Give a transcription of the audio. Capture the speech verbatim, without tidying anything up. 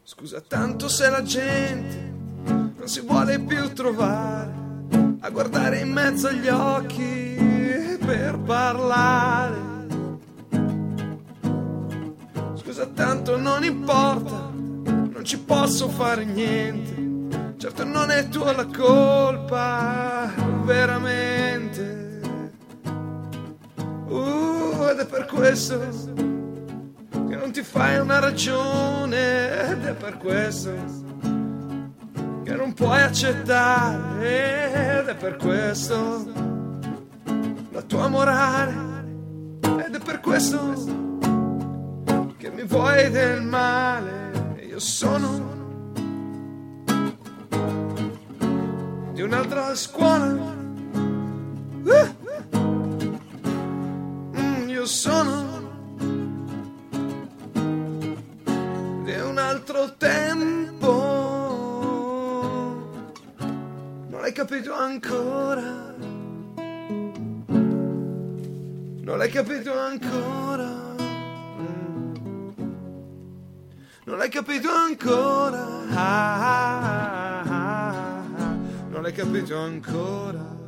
Scusa tanto se la gente non si vuole più trovare a guardare in mezzo agli occhi per parlare. Scusa tanto non importa, non ci posso fare niente, certo non è tua la colpa, veramente. Uh, ed è per questo che non ti fai una ragione, ed è per questo che non puoi accettare, ed è per questo la tua morale, ed è per questo che mi vuoi del male. Io sono di un'altra scuola, uh, mm, io sono di un altro tempo. Non l'hai capito ancora, non l'hai capito ancora, non l'hai capito ancora, ah, ah, ah, ah, non l'hai capito ancora.